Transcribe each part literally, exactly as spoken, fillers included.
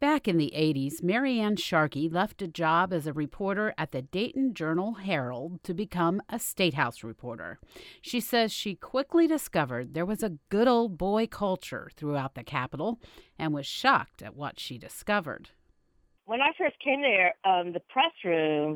Back in the eighties, Marianne Sharkey left a job as a reporter at the Dayton Journal-Herald to become a statehouse reporter. She says she quickly discovered there was a good old boy culture throughout the Capitol and was shocked at what she discovered. When I first came there, um, the press room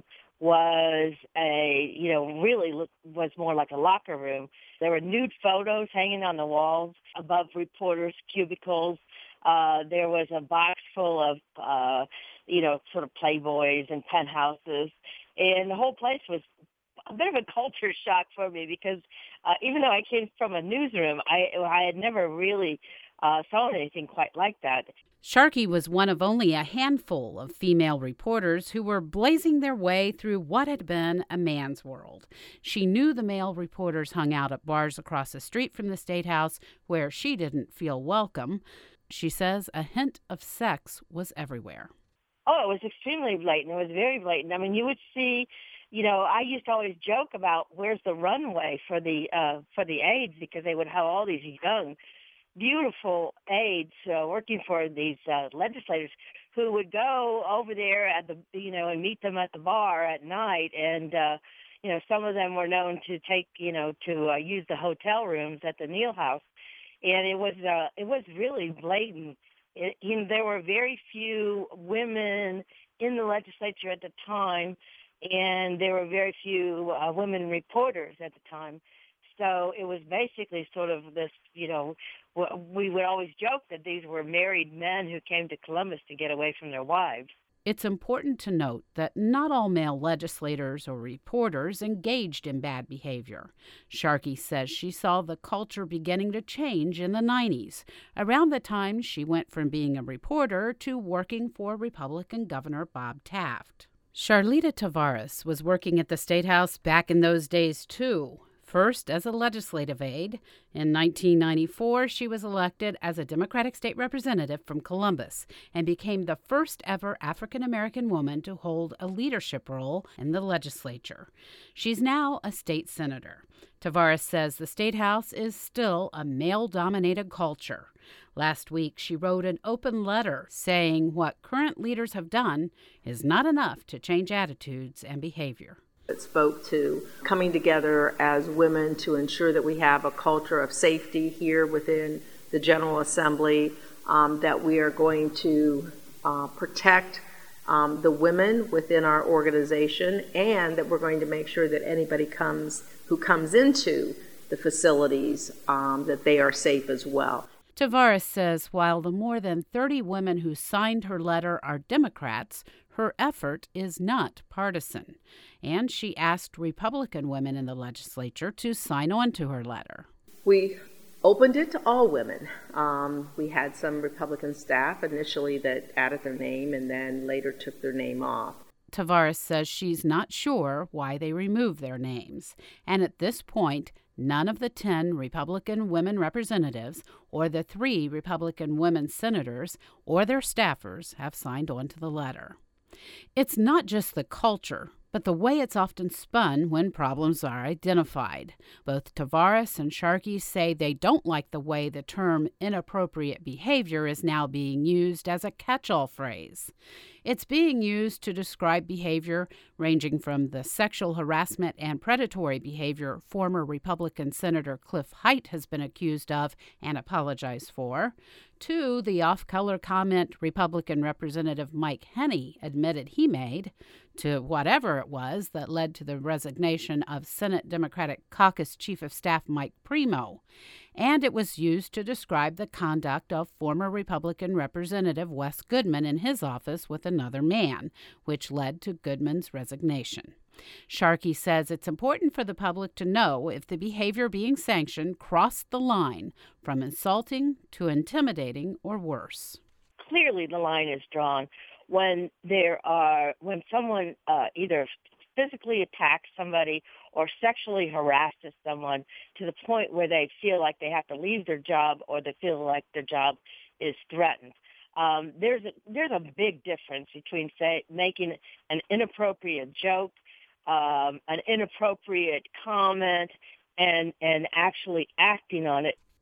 was a, you know, really look, was more like a locker room. There were nude photos hanging on the walls above reporters' cubicles. Uh, there was a box full of, uh, you know, sort of Playboys and penthouses. And the whole place was a bit of a culture shock for me because uh, even though I came from a newsroom, I, I had never really uh, saw anything quite like that. Sharkey was one of only a handful of female reporters who were blazing their way through what had been a man's world. She knew the male reporters hung out at bars across the street from the State House where she didn't feel welcome. She says a hint of sex was everywhere. Oh, it was extremely blatant. It was very blatant. I mean, you would see, you know, I used to always joke about where's the runway for the uh, for the aides because they would have all these young, beautiful aides uh, working for these uh, legislators who would go over there at the, you know, and meet them at the bar at night. And, uh, you know, some of them were known to take, you know, to uh, use the hotel rooms at the Neal House. And it was uh, it was really blatant. It, you know, there were very few women in the legislature at the time, and there were very few uh, women reporters at the time. So it was basically sort of this, you know, we would always joke that these were married men who came to Columbus to get away from their wives. It's important to note that not all male legislators or reporters engaged in bad behavior. Sharkey says she saw the culture beginning to change in the nineties, around the time she went from being a reporter to working for Republican Governor Bob Taft. Charlita Tavares was working at the State House back in those days, too. First as a legislative aide. In nineteen ninety-four, she was elected as a Democratic state representative from Columbus and became the first ever African-American woman to hold a leadership role in the legislature. She's now a state senator. Tavares says the State House is still a male-dominated culture. Last week, she wrote an open letter saying what current leaders have done is not enough to change attitudes and behavior. It spoke to coming together as women to ensure that we have a culture of safety here within the General Assembly, um, that we are going to uh, protect um, the women within our organization, and that we're going to make sure that anybody comes who comes into the facilities, um, that they are safe as well. Tavares says while the more than thirty women who signed her letter are Democrats, her effort is not partisan, and she asked Republican women in the legislature to sign on to her letter. We opened it to all women. Um, we had some Republican staff initially that added their name and then later took their name off. Tavares says she's not sure why they removed their names, and at this point, none of the ten Republican women representatives or the three Republican women senators or their staffers have signed on to the letter. It's not just the culture, but the way it's often spun when problems are identified. Both Tavares and Sharkey say they don't like the way the term inappropriate behavior is now being used as a catch-all phrase. It's being used to describe behavior ranging from the sexual harassment and predatory behavior former Republican Senator Cliff Height has been accused of and apologized for, to the off-color comment Republican Representative Mike Henney admitted he made, to whatever it was that led to the resignation of Senate Democratic Caucus Chief of Staff Mike Primo. And it was used to describe the conduct of former Republican Representative Wes Goodman in his office with another man, which led to Goodman's resignation. Sharkey says it's important for the public to know if the behavior being sanctioned crossed the line from insulting to intimidating or worse. Clearly the line is drawn when there are when someone uh, either physically attacks somebody or sexually harasses someone to the point where they feel like they have to leave their job or they feel like their job is threatened. Um, there's a, there's a big difference between, say, making an inappropriate joke, um, an inappropriate comment, and and actually acting on it.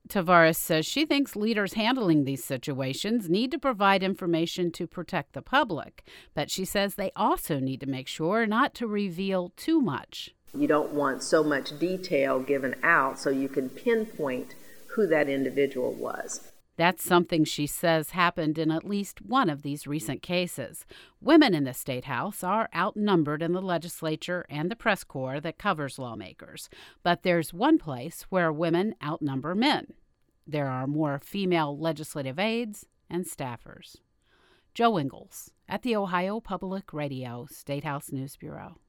Tavares says she thinks leaders handling these situations need to provide information to protect the public, but she says they also need to make sure not to reveal too much. You don't want so much detail given out so you can pinpoint who that individual was. That's something she says happened in at least one of these recent cases. Women in the State House are outnumbered in the legislature and the press corps that covers lawmakers. But there's one place where women outnumber men. There are more female legislative aides and staffers. Jo Ingles at the Ohio Public Radio State House News Bureau.